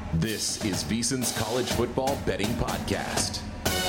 This is VSiN's College Football Betting Podcast.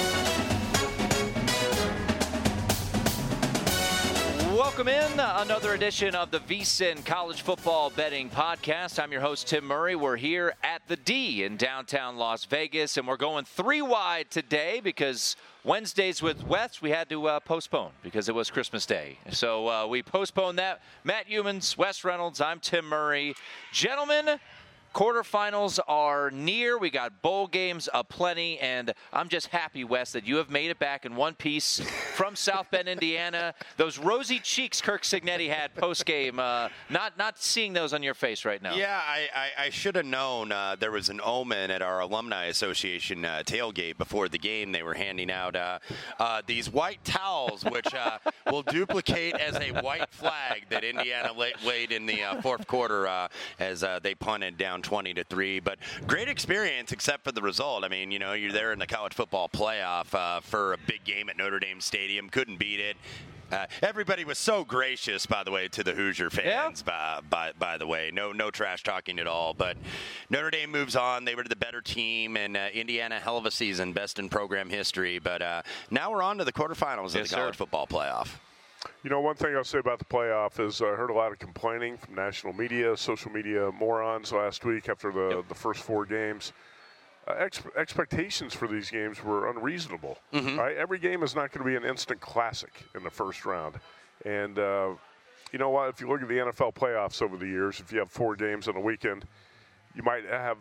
Welcome in another edition of the VSiN College Football Betting Podcast. I'm your host, Tim Murray. We're here at the D in downtown Las Vegas, and we're going three wide today because Wednesdays with Wes we had to postpone because it was Christmas Day. So we postponed that. Matt Humans, Wes Reynolds, I'm Tim Murray. Gentlemen, quarterfinals are near. We got bowl games aplenty, and I'm just happy, Wes, that you have made it back in one piece from South Bend, Indiana. Those rosy cheeks Kirk Cignetti had post-game, not seeing those on your face right now. Yeah, I should have known there was an omen at our Alumni Association tailgate before the game. They were handing out these white towels, which will duplicate as a white flag that Indiana laid in the fourth quarter as they punted down 20-3, but great experience except for the result. I mean, you know, you're there in the college football playoff for a big game at Notre Dame Stadium. Couldn't beat it. Everybody was so gracious, by the way, to the Hoosier fans. Yeah. By the way, no trash talking at all. But Notre Dame moves on. They were the better team, and Indiana, hell of a season, best in program history. But now we're on to the quarterfinals of the college football playoff. You know, one thing I'll say about the playoff is I heard a lot of complaining from national media, social media morons last week after the first four games. Expectations for these games were unreasonable. Mm-hmm. Right? Every game is not going to be an instant classic in the first round. And you know what? If you look at the NFL playoffs over the years, if you have four games on a weekend, you might have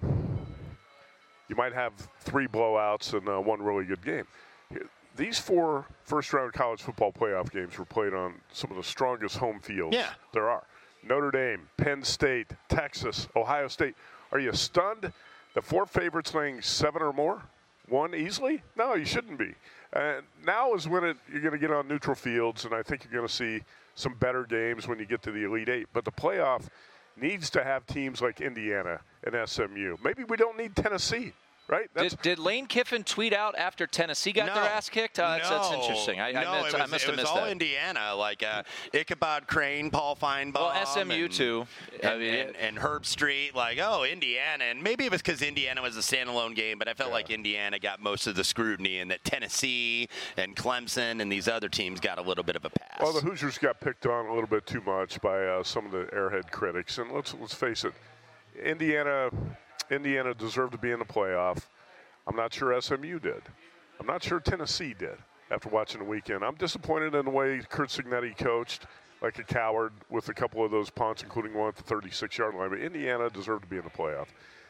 three blowouts and one really good game. These four first-round college football playoff games were played on some of the strongest home fields there are. Notre Dame, Penn State, Texas, Ohio State. Are you stunned? The four favorites laying 7 or more? Won easily? No, you shouldn't be. Now is when you're going to get on neutral fields, and I think you're going to see some better games when you get to the Elite Eight. But the playoff needs to have teams like Indiana and SMU. Maybe we don't need Tennessee. Right? Did Lane Kiffin tweet out after Tennessee got their ass kicked? That's interesting. I must have missed that. It was all Indiana, like Ichabod Crane, Paul Feinbaum. Well, SMU too. And Herb Street, like, Indiana. And maybe it was because Indiana was a standalone game, but I felt like Indiana got most of the scrutiny and that Tennessee and Clemson and these other teams got a little bit of a pass. Well, the Hoosiers got picked on a little bit too much by some of the airhead critics. And let's face it, Indiana deserved to be in the playoff. I'm not sure SMU did. I'm not sure Tennessee did after watching the weekend. I'm disappointed in the way Kirk Cignetti coached like a coward with a couple of those punts, including one at the 36-yard line. But Indiana deserved to be in the playoff.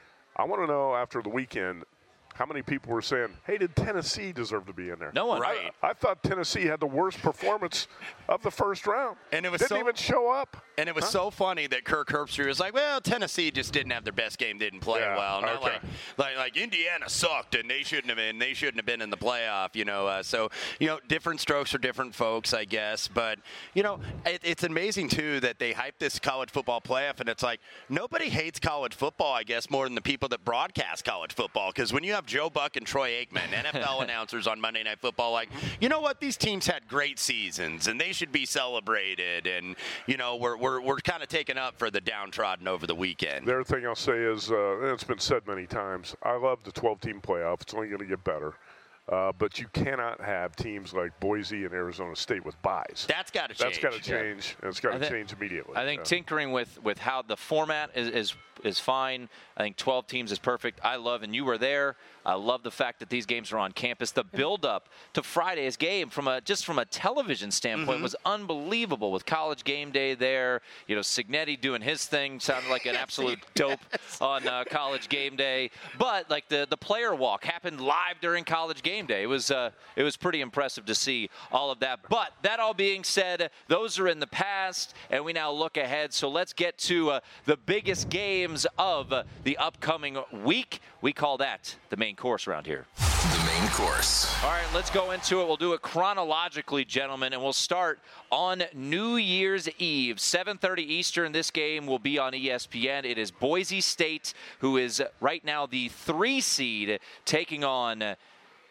I want to know after the weekend how many people were saying, hey, did Tennessee deserve to be in there? No one. Right. I thought Tennessee had the worst performance of the first round. And it was didn't even show up. And it was so funny that Kirk Herbstreit was like, well, Tennessee just didn't have their best game, didn't play well. Not like Indiana sucked and they shouldn't have been in the playoff, you know. So, you know, different strokes for different folks, I guess. But, you know, it's amazing, too, that they hype this college football playoff. And it's like nobody hates college football, I guess, more than the people that broadcast college football. Because when you have Joe Buck and Troy Aikman, NFL announcers on Monday Night Football, like, you know what? These teams had great seasons and they should be celebrated. And, you know, we're kind of taken up for the downtrodden over the weekend. The other thing I'll say is, and it's been said many times, I love the 12-team playoff. It's only going to get better. But you cannot have teams like Boise and Arizona State with byes. That's got to change. That's got to change, and it's got to change immediately. I think tinkering with how the format is fine. I think 12 teams is perfect. I love, and you were there, I love the fact that these games are on campus. The build-up to Friday's game from a television standpoint was unbelievable with College Game Day there. You know, Cignetti doing his thing sounded like an absolute dope on College Game Day. But, like, the player walk happened live during College Game Day. It was pretty impressive to see all of that. But that all being said, those are in the past, and we now look ahead. So let's get to the biggest games of the upcoming week. We call that the main course around here. The main course. All right, let's go into it. We'll do it chronologically, gentlemen, and we'll start on New Year's Eve. 7:30 Eastern, this game will be on ESPN. It is Boise State, who is right now the 3 seed, taking on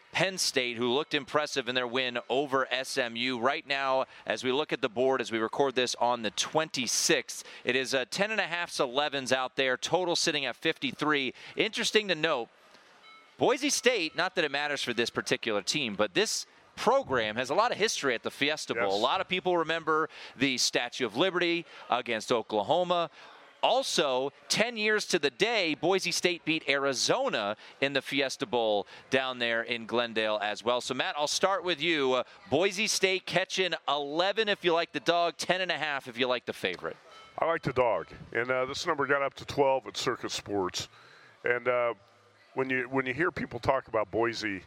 Penn State, who looked impressive in their win over SMU. Right now, as we look at the board, as we record this on the 26th, it is 10.5s, 11s out there, total sitting at 53. Interesting to note, Boise State, not that it matters for this particular team, but this program has a lot of history at the Fiesta Bowl. Yes. A lot of people remember the Statue of Liberty against Oklahoma. Also, 10 years to the day, Boise State beat Arizona in the Fiesta Bowl down there in Glendale as well. So, Matt, I'll start with you. Boise State catching 11 if you like the dog, 10.5 if you like the favorite. I like the dog, and this number got up to 12 at Circus Sports. And when you hear people talk about Boise,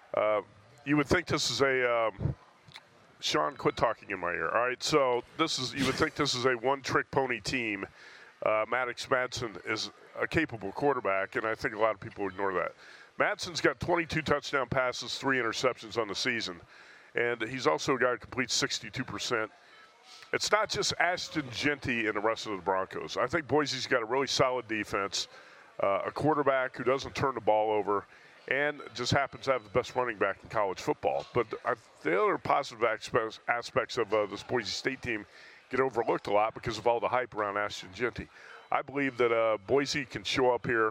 you would think this is a Sean, quit talking in my ear. All right, so you would think this is a one-trick pony team. Maddox Madsen is a capable quarterback, and I think a lot of people ignore that. Madsen's got 22 touchdown passes, 3 interceptions on the season, and he's also a guy who completes 62%. It's not just Ashton Jeanty and the rest of the Broncos. I think Boise's got a really solid defense, a quarterback who doesn't turn the ball over, and just happens to have the best running back in college football. But the other positive aspects of this Boise State team get overlooked a lot because of all the hype around Ashton Jeanty. I believe that Boise can show up here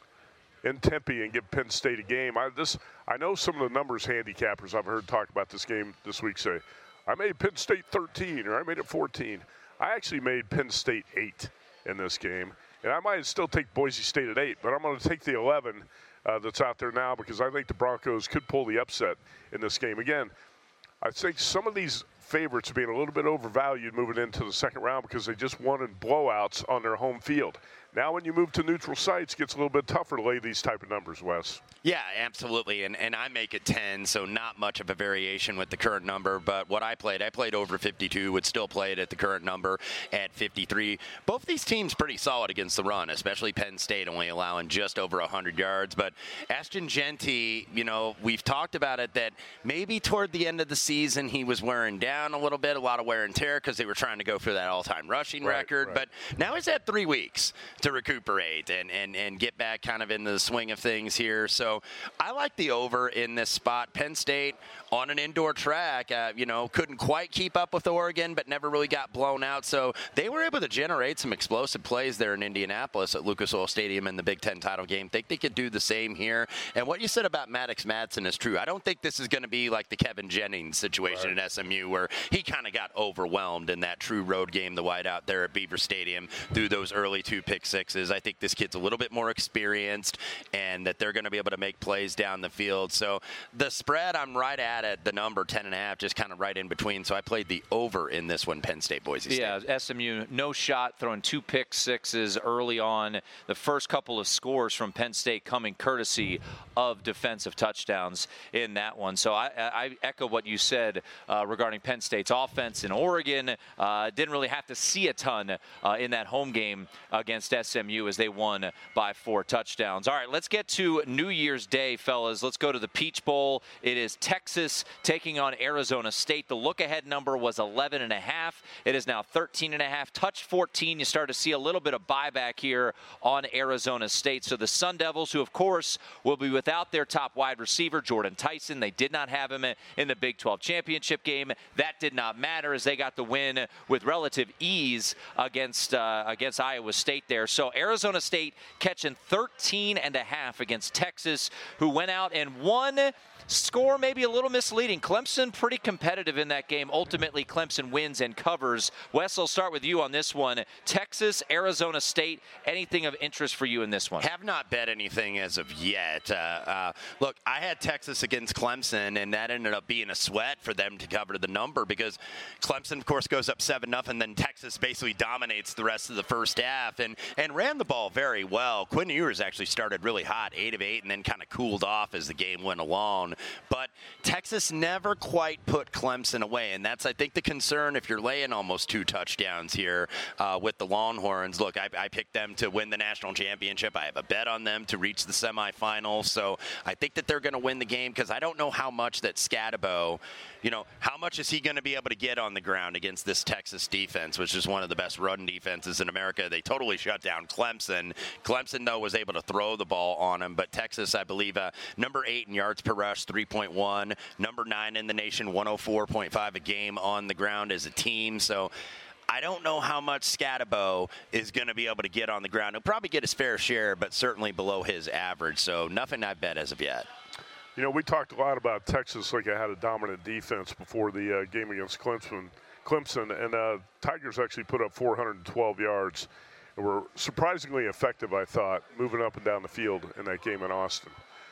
in Tempe and give Penn State a game. I know some of the numbers handicappers I've heard talk about this game this week say, I made Penn State 13 or I made it 14. I actually made Penn State 8 in this game. And I might still take Boise State at 8, but I'm going to take the 11 that's out there now because I think the Broncos could pull the upset in this game. Again, I think some of these favorites are being a little bit overvalued moving into the second round because they just won in blowouts on their home field. Now when you move to neutral sites, it gets a little bit tougher to lay these type of numbers, Wes. Yeah, absolutely, and I make it 10, so not much of a variation with the current number, but what I played over 52, would still play it at the current number at 53. Both these teams pretty solid against the run, especially Penn State only allowing just over 100 yards, but Ashton Jeanty, we've talked about it that maybe toward the end of the season he was wearing down a little bit, a lot of wear and tear because they were trying to go for that all-time rushing record, but now he's had 3 weeks to recuperate and get back kind of into the swing of things here. So I like the over in this spot. Penn State on an indoor track, couldn't quite keep up with Oregon, but never really got blown out. So they were able to generate some explosive plays there in Indianapolis at Lucas Oil Stadium in the Big Ten title game. Think they could do the same here. And what you said about Maddox Madsen is true. I don't think this is going to be like the Kevin Jennings situation at SMU where he kind of got overwhelmed in that true road game, the whiteout there at Beaver Stadium through those early 2 pick-sixes. I think this kid's a little bit more experienced and that they're going to be able to make plays down the field. So the spread, I'm right at it. The number 10.5, just kind of right in between. So I played the over in this one, Penn State, Boise State. Yeah, SMU, no shot, throwing 2 pick-sixes early on. The first couple of scores from Penn State coming courtesy of defensive touchdowns in that one. So I echo what you said regarding Penn State's offense in Oregon. Didn't really have to see a ton in that home game against SMU as they won by 4 touchdowns. All right, let's get to New Year's Day, fellas. Let's go to the Peach Bowl. It is Texas taking on Arizona State. The look-ahead number was 11.5. It is now 13.5. Touch 14. You start to see a little bit of buyback here on Arizona State. So the Sun Devils, who of course will be without their top wide receiver, Jordan Tyson. They did not have him in the Big 12 championship game. That did not matter as they got the win with relative ease against Iowa State there. So Arizona State catching 13.5 against Texas, who went out and won. Score maybe a little misleading. Clemson pretty competitive in that game. Ultimately, Clemson wins and covers. Wes, I'll start with you on this one. Texas, Arizona State, anything of interest for you in this one? Have not bet anything as of yet. Look, I had Texas against Clemson, and that ended up being a sweat for them to cover the number because Clemson, of course, goes up 7-0, and then Texas basically dominates the rest of the first half and ran the ball very well. Quinn Ewers actually started really hot, 8 of 8, and then kind of cooled off as the game went along. But Texas never quite put Clemson away, and that's, I think, the concern if you're laying almost 2 touchdowns here with the Longhorns. Look, I picked them to win the national championship. I have a bet on them to reach the semifinals, so I think that they're going to win the game because I don't know how much that Scatabo, how much is he going to be able to get on the ground against this Texas defense, which is one of the best run defenses in America. They totally shut down Clemson. Clemson, though, was able to throw the ball on them, but Texas, I believe, number 8 in yards per rush, 3.1, number 9 in the nation, 104.5 a game on the ground as a team. So I don't know how much Scatabo is going to be able to get on the ground. He'll probably get his fair share, but certainly below his average. So nothing I bet as of yet. You know, we talked a lot about Texas like it had a dominant defense before the game against Clemson, and Tigers actually put up 412 yards and were surprisingly effective, I thought, moving up and down the field in that game in Austin.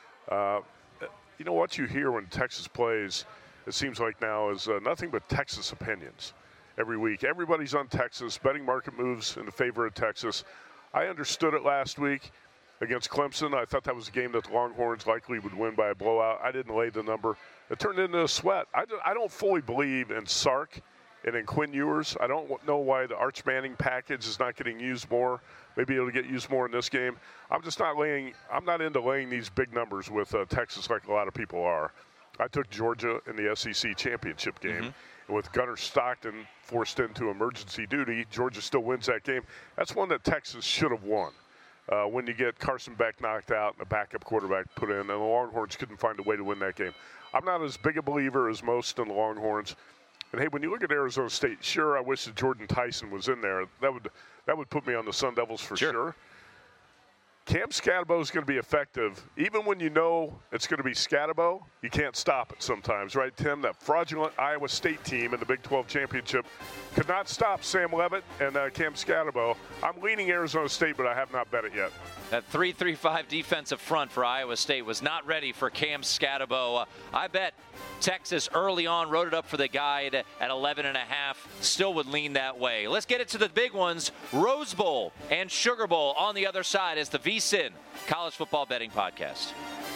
You know, what you hear when Texas plays, it seems like now, is nothing but Texas opinions. Every week, everybody's on Texas. Betting market moves in the favor of Texas. I understood it last week against Clemson. I thought that was a game that the Longhorns likely would win by a blowout. I didn't lay the number. It turned into a sweat. I don't fully believe in Sark and in Quinn Ewers. I don't know why the Arch Manning package is not getting used more. Maybe it'll get used more in this game. I'm not into laying these big numbers with Texas like a lot of people are. I took Georgia in the SEC championship game. Mm-hmm. With Gunnar Stockton forced into emergency duty, Georgia still wins that game. That's one that Texas should have won. When you get Carson Beck knocked out and a backup quarterback put in, and the Longhorns couldn't find a way to win that game. I'm not as big a believer as most in the Longhorns. And, hey, when you look at Arizona State, sure, I wish that Jordan Tyson was in there. That would put me on the Sun Devils for sure. Cam Scatabo is going to be effective. Even when you know it's going to be Scatabo, you can't stop it sometimes, right, Tim? That fraudulent Iowa State team in the Big 12 championship could not stop Sam Leavitt and Cam Scatabo. I'm leaning Arizona State, but I have not bet it yet. That 3-3-5 defensive front for Iowa State was not ready for Cam Scatabo. I bet Texas early on wrote it up for the guide at 11.5. Still would lean that way. Let's get it to the big ones. Rose Bowl and Sugar Bowl on the other side as the VSiN College Football Betting Podcast.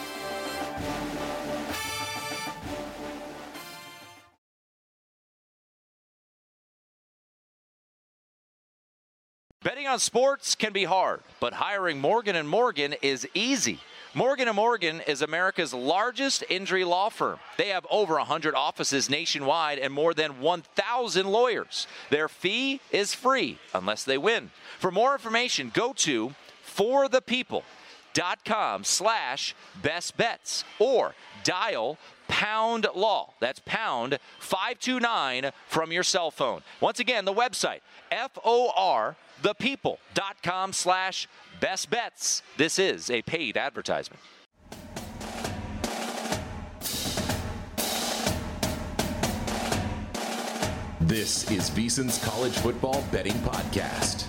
Betting on sports can be hard, but hiring Morgan & Morgan is easy. Morgan & Morgan is America's largest injury law firm. They have over 100 offices nationwide and more than 1,000 lawyers. Their fee is free unless they win. For more information, go to forthepeople.com/bestbets or dial pound law. That's pound 529 from your cell phone. Once again, the website, forthepeople.com/bestbets. This is a paid advertisement. This is VSiN's College Football Betting Podcast.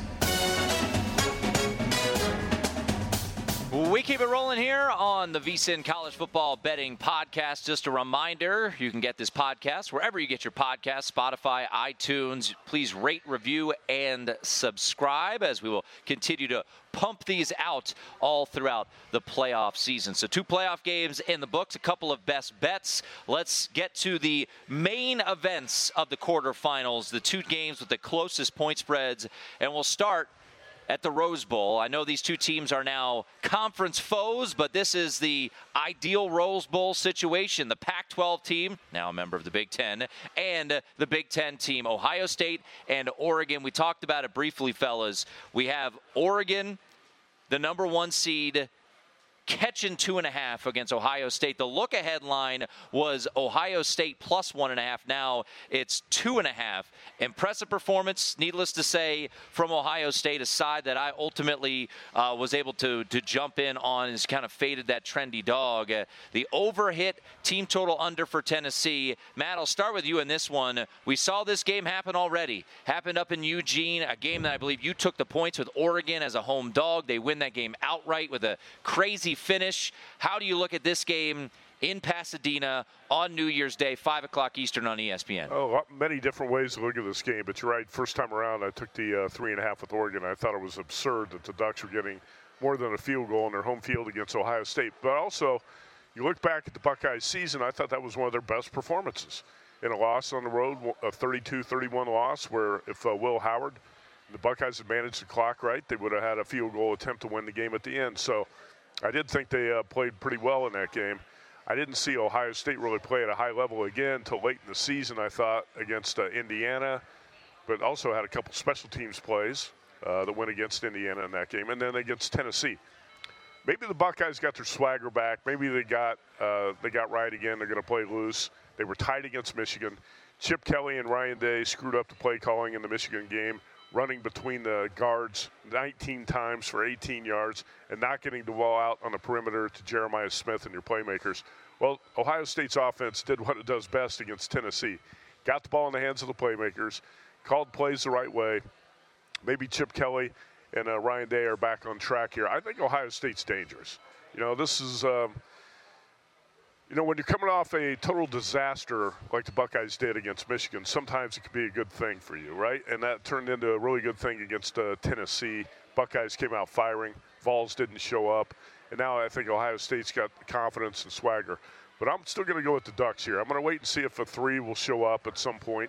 We keep it rolling here on the VSiN College Football Betting Podcast. Just a reminder, you can get this podcast wherever you get your podcasts, Spotify, iTunes. Please rate, review, and subscribe as we will continue to pump these out all throughout the playoff season. So 2 playoff games in the books, a couple of best bets. Let's get to the main events of the quarterfinals, the 2 games with the closest point spreads, and we'll start at the Rose Bowl. I know these 2 teams are now conference foes, but this is the ideal Rose Bowl situation. The Pac-12 team, now a member of the Big Ten, and the Big Ten team, Ohio State and Oregon. We talked about it briefly, fellas. We have Oregon, the number 1 seed, catching 2.5 against Ohio State. The look-ahead line was Ohio State plus 1.5. Now it's 2.5. Impressive performance, needless to say, from Ohio State, a side that I ultimately was able to jump in on and kind of faded that trendy dog. The over-hit team total under for Tennessee. Matt, I'll start with you in this one. We saw this game happen already. Happened up in Eugene, a game that I believe you took the points with Oregon as a home dog. They win that game outright with a crazy finish. How do you look at this game in Pasadena on New Year's Day, 5 o'clock Eastern on ESPN? Oh, many different ways to look at this game, but you're right. First time around, I took the 3.5 with Oregon. I thought it was absurd that the Ducks were getting more than a field goal in their home field against Ohio State. But also, you look back at the Buckeyes season, I thought that was one of their best performances in a loss on the road, a 32-31 loss, where if Will Howard, the Buckeyes had managed the clock right, they would have had a field goal attempt to win the game at the end. So I did think they played pretty well in that game. I didn't see Ohio State really play at a high level again until late in the season, I thought, against Indiana, but also had a couple special teams plays. the win against Indiana in that game, and then against Tennessee. Maybe the Buckeyes got their swagger back. Maybe they got right again. They're going to play loose. They were tied against Michigan. Chip Kelly and Ryan Day screwed up the play calling in the Michigan game, running between the guards 19 times for 18 yards and not getting the ball out on the perimeter to Jeremiah Smith and your playmakers. Well, Ohio State's offense did what it does best against Tennessee. Got the ball in the hands of the playmakers, called plays the right way. Maybe Chip Kelly and Ryan Day are back on track here. I think Ohio State's dangerous. This is when you're coming off a total disaster like the Buckeyes did against Michigan, sometimes it can be a good thing for you, right? And that turned into a really good thing against Tennessee. Buckeyes came out firing. Vols didn't show up. And now I think Ohio State's got confidence and swagger. But I'm still going to go with the Ducks here. I'm going to wait and see if a 3 will show up at some point.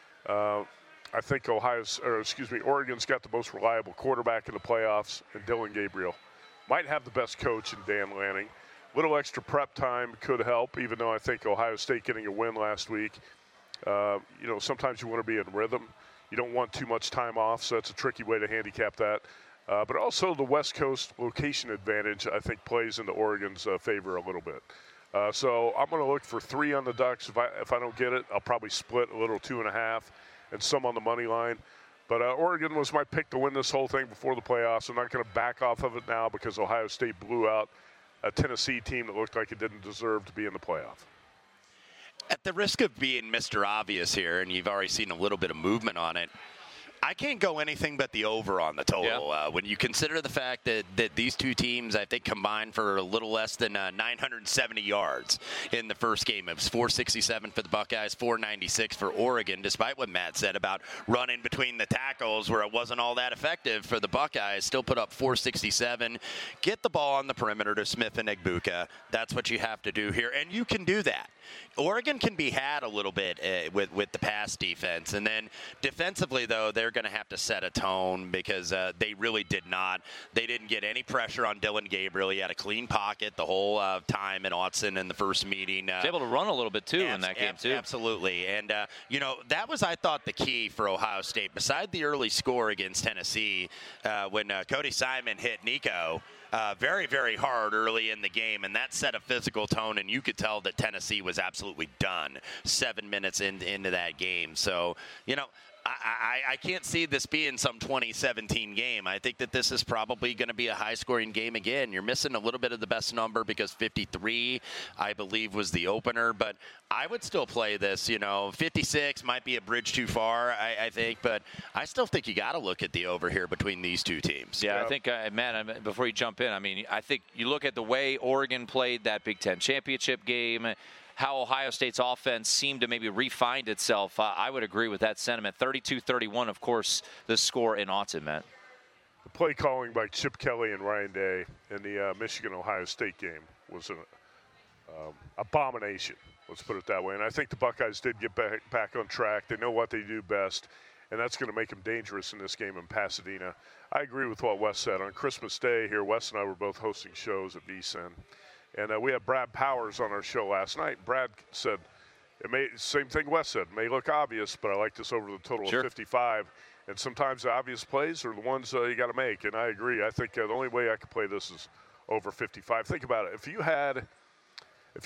I think Oregon's got the most reliable quarterback in the playoffs, and Dillon Gabriel might have the best coach in Dan Lanning. Little extra prep time could help, even though I think Ohio State getting a win last week. Sometimes you want to be in rhythm. You don't want too much time off, so that's a tricky way to handicap that. But also the West Coast location advantage, I think, plays into Oregon's favor a little bit. So I'm going to look for 3 on the Ducks. If I don't get it, I'll probably split a little 2.5 and some on the money line. But Oregon was my pick to win this whole thing before the playoffs. I'm not going to back off of it now because Ohio State blew out a Tennessee team that looked like it didn't deserve to be in the playoff. At the risk of being Mr. Obvious here, and you've already seen a little bit of movement on it, I can't go anything but the over on the total. Yeah. When you consider the fact that these two teams, I think, combined for a little less than 970 yards in the first game. It was 467 for the Buckeyes, 496 for Oregon, despite what Matt said about running between the tackles where it wasn't all that effective for the Buckeyes. Still put up 467. Get the ball on the perimeter to Smith and Egbuka. That's what you have to do here, and you can do that. Oregon can be had a little bit with the pass defense. And then defensively, though, they're going to have to set a tone because they really did not. They didn't get any pressure on Dillon Gabriel. He had a clean pocket the whole time in Autzen in the first meeting. He was able to run a little bit, too, in that game, too. Absolutely. And, that was, I thought, the key for Ohio State. Beside the early score against Tennessee, when Cody Simon hit Nico, very, very hard early in the game, and that set a physical tone, and you could tell that Tennessee was absolutely done 7 minutes into that game. So, I can't see this being some 2017 game. I think that this is probably going to be a high-scoring game again. You're missing a little bit of the best number because 53, I believe, was the opener. But I would still play this. 56 might be a bridge too far, I think. But I still think you got to look at the over here between these two teams. Yeah, I think, Matt, before you jump in, I think you look at the way Oregon played that Big Ten championship game, how Ohio State's offense seemed to maybe refine itself. I would agree with that sentiment. 32-31, of course, the score in Autzen, Matt. The play calling by Chip Kelly and Ryan Day in the Michigan-Ohio State game was an abomination, let's put it that way. And I think the Buckeyes did get back on track. They know what they do best, and that's going to make them dangerous in this game in Pasadena. I agree with what Wes said. On Christmas Day here, Wes and I were both hosting shows at VSiN. And we had Brad Powers on our show last night. Brad said, same thing Wes said, may look obvious, but I like this over the total of 55. And sometimes the obvious plays are the ones you got to make. And I agree. I think the only way I could play this is over 55. Think about it. If you had a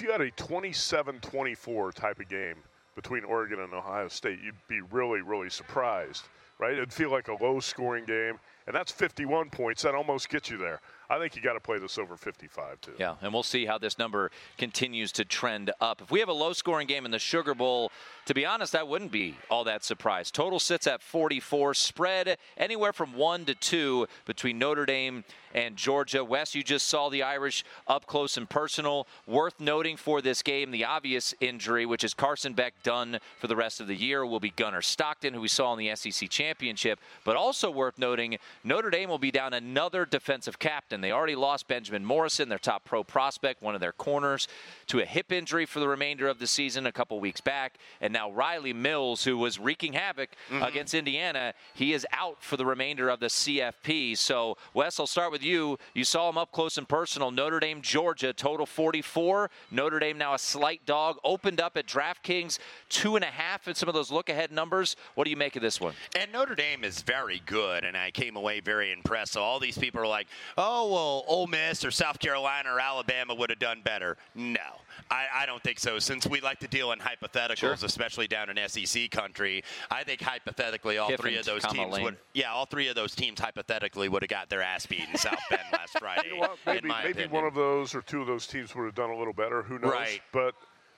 27-24 type of game between Oregon and Ohio State, you'd be really, really surprised, right? It'd feel like a low-scoring game. And that's 51 points. That almost gets you there. I think you got to play this over 55, too. Yeah, and we'll see how this number continues to trend up. If we have a low-scoring game in the Sugar Bowl, to be honest, I wouldn't be all that surprised. Total sits at 44. Spread anywhere from 1 to 2 between Notre Dame and Georgia. Wes, you just saw the Irish up close and personal. Worth noting for this game, the obvious injury, which is Carson Beck done for the rest of the year, will be Gunnar Stockton, who we saw in the SEC Championship. But also worth noting, Notre Dame will be down another defensive captain. They already lost Benjamin Morrison, their top pro prospect, one of their corners, to a hip injury for the remainder of the season a couple weeks back. And now Riley Mills, who was wreaking havoc against Indiana, he is out for the remainder of the CFP. So, Wes, I'll start with you. You saw him up close and personal. Notre Dame, Georgia, total 44. Notre Dame now a slight dog. Opened up at DraftKings 2.5 in some of those look-ahead numbers. What do you make of this one? And Notre Dame is very good, and I came away very impressed. So all these people are like, oh, well, Ole Miss or South Carolina or Alabama would have done better. No. I don't think so. Since we like to deal in hypotheticals, especially down in SEC country, I think hypothetically all three of those teams hypothetically would have got their ass beat in South Bend last Friday. You know what? Maybe one of those or two of those teams would have done a little better. Who knows? Right. But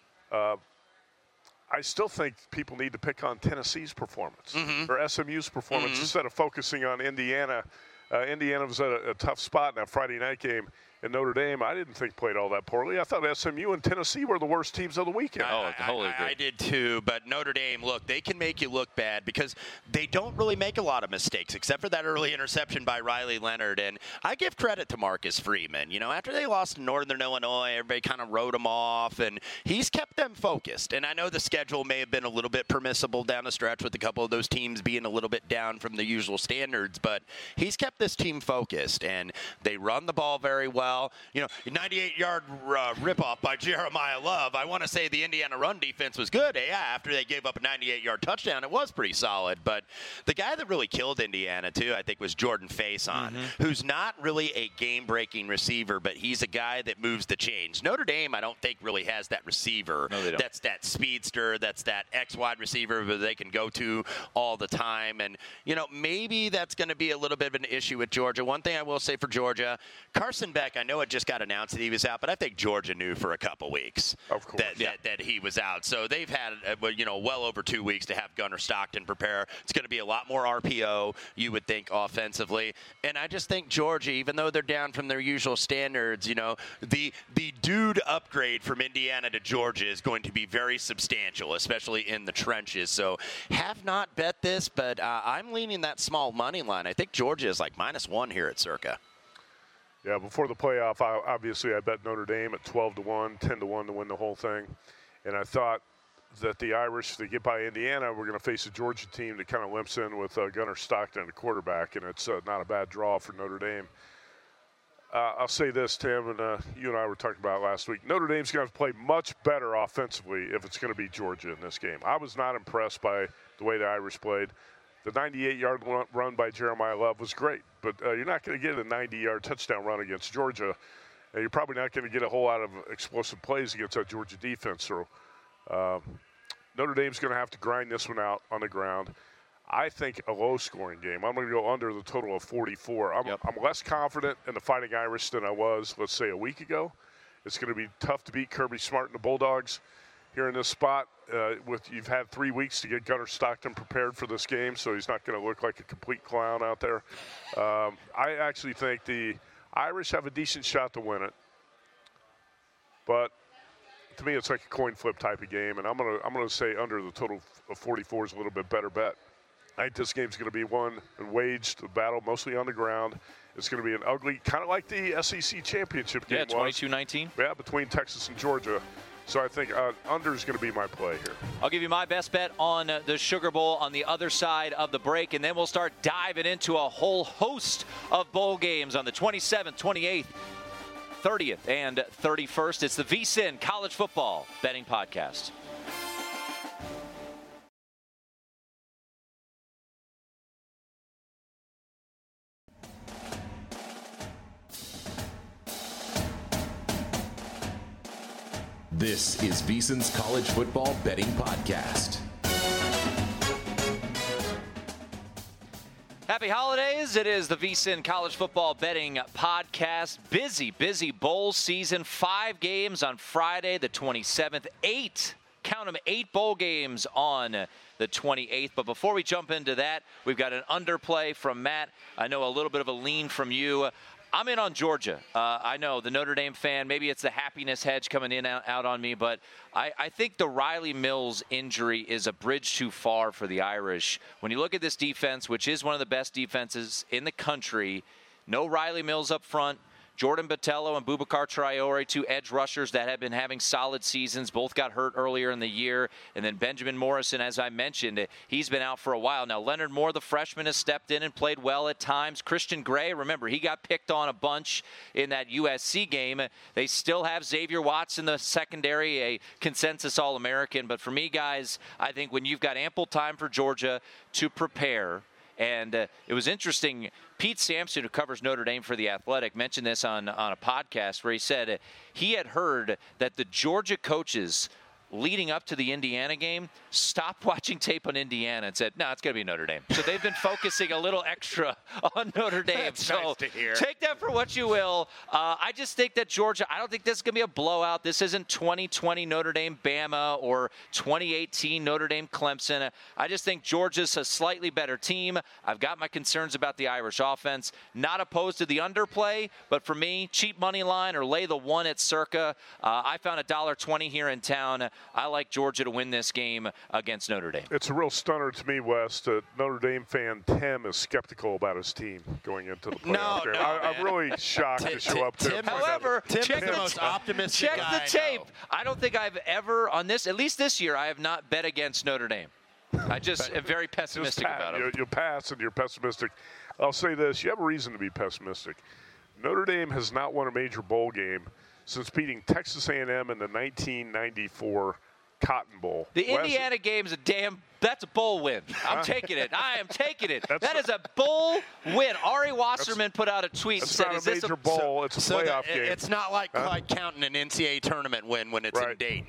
I still think people need to pick on Tennessee's performance or SMU's performance instead of focusing on Indiana. Indiana was at a tough spot in that Friday night game. And Notre Dame, I didn't think played all that poorly. I thought SMU and Tennessee were the worst teams of the weekend. I totally agree. I did too, but Notre Dame, look, they can make you look bad because they don't really make a lot of mistakes, except for that early interception by Riley Leonard. And I give credit to Marcus Freeman. You know, after they lost to Northern Illinois, everybody kind of wrote him off, and he's kept them focused. And I know the schedule may have been a little bit permissible down the stretch with a couple of those teams being a little bit down from the usual standards, but he's kept this team focused, and they run the ball very well. You know, 98-yard ripoff by Jeremiah Love. I want to say the Indiana run defense was good. Yeah, after they gave up a 98-yard touchdown, it was pretty solid. But the guy that really killed Indiana, too, I think, was Jordan Faison, who's not really a game-breaking receiver, but he's a guy that moves the chains. Notre Dame, I don't think, really has that receiver. No, they don't. That's that speedster. That's that X-wide receiver that they can go to all the time. And, you know, maybe that's going to be a little bit of an issue with Georgia. One thing I will say for Georgia, Carson Beck, I know it just got announced that he was out, but I think Georgia knew for a couple weeks that he was out. So they've had, well over 2 weeks to have Gunnar Stockton prepare. It's going to be a lot more RPO, you would think, offensively. And I just think Georgia, even though they're down from their usual standards, you know, the dude upgrade from Indiana to Georgia is going to be very substantial, especially in the trenches. So have not bet this, but I'm leaning that small money line. I think Georgia is like -1 here at Circa. Yeah, before the playoff, I bet Notre Dame at 12-1, 10-1 to win the whole thing. And I thought that the Irish, if they get by Indiana, we're going to face a Georgia team that kind of limps in with Gunnar Stockton at quarterback, and it's not a bad draw for Notre Dame. I'll say this, Tim, and you and I were talking about it last week. Notre Dame's going to play much better offensively if it's going to be Georgia in this game. I was not impressed by the way the Irish played. The 98-yard run by Jeremiah Love was great, but you're not going to get a 90-yard touchdown run against Georgia, and you're probably not going to get a whole lot of explosive plays against that Georgia defense. So Notre Dame's going to have to grind this one out on the ground. I think a low-scoring game. I'm going to go under the total of 44. I'm less confident in the Fighting Irish than I was, let's say, a week ago. It's going to be tough to beat Kirby Smart and the Bulldogs here in this spot. You've had 3 weeks to get Gunnar Stockton prepared for this game, so he's not going to look like a complete clown out there. I actually think the Irish have a decent shot to win it, but to me, it's like a coin flip type of game, and I'm gonna say under the total of 44 is a little bit better bet. I think this game's going to be won and waged, the battle mostly on the ground. It's going to be an ugly, kind of like the SEC championship game. Yeah, 22-19. Yeah, between Texas and Georgia. So I think under is going to be my play here. I'll give you my best bet on the Sugar Bowl on the other side of the break, and then we'll start diving into a whole host of bowl games on the 27th, 28th, 30th, and 31st. It's the VSiN College Football Betting Podcast. This is VSiN's College Football Betting Podcast. Happy holidays. It is the VSiN College Football Betting Podcast. Busy bowl season. 5 games on Friday, the 27th. 8 bowl games on the 28th. But before we jump into that, we've got an underplay from Matt. I know a little bit of a lean from you. I'm in on Georgia. I know the Notre Dame fan, maybe it's the happiness hedge coming in out on me, but I think the Riley Mills injury is a bridge too far for the Irish. When you look at this defense, which is one of the best defenses in the country, no Riley Mills up front. Jordan Botelho and Boubacar Traore, 2 edge rushers that have been having solid seasons. Both got hurt earlier in the year. And then Benjamin Morrison, as I mentioned, he's been out for a while. Now, Leonard Moore, the freshman, has stepped in and played well at times. Christian Gray, remember, he got picked on a bunch in that USC game. They still have Xavier Watts in the secondary, a consensus All-American. But for me, guys, I think when you've got ample time for Georgia to prepare, And it was interesting. Pete Sampson, who covers Notre Dame for The Athletic, mentioned this on a podcast where he said he had heard that the Georgia coaches leading up to the Indiana game stopped watching tape on Indiana and said, no, it's going to be Notre Dame. So they've been focusing a little extra on Notre Dame. That's so nice to hear. Take that for what you will. I just think that Georgia, I don't think this is going to be a blowout. This isn't 2020 Notre Dame Bama or 2018 Notre Dame Clemson. I just think Georgia's a slightly better team. I've got my concerns about the Irish offense. Not opposed to the underplay, but for me, cheap money line or lay the one at Circa. I found $1.20 here in town. I like Georgia to win this game against Notre Dame. It's a real stunner to me, Wes, that Notre Dame fan Tim is skeptical about his team going into the playoff game. I'm really shocked to show up to. However, Tim is the most optimistic check guy the tape. I I don't think I've ever on this, at least this year, I have not bet against Notre Dame. I just am very pessimistic about it. You'll pass and you're pessimistic. I'll say this: you have a reason to be pessimistic. Notre Dame has not won a major bowl game since beating Texas A&M in the 1994 Cotton Bowl. The Indiana game's that's a bowl win. I'm taking it. I am taking it. That is a bowl win. Ari Wasserman put out a tweet and said, not a major bowl. It's a playoff game. It's not like counting an NCAA tournament win when it's in Dayton.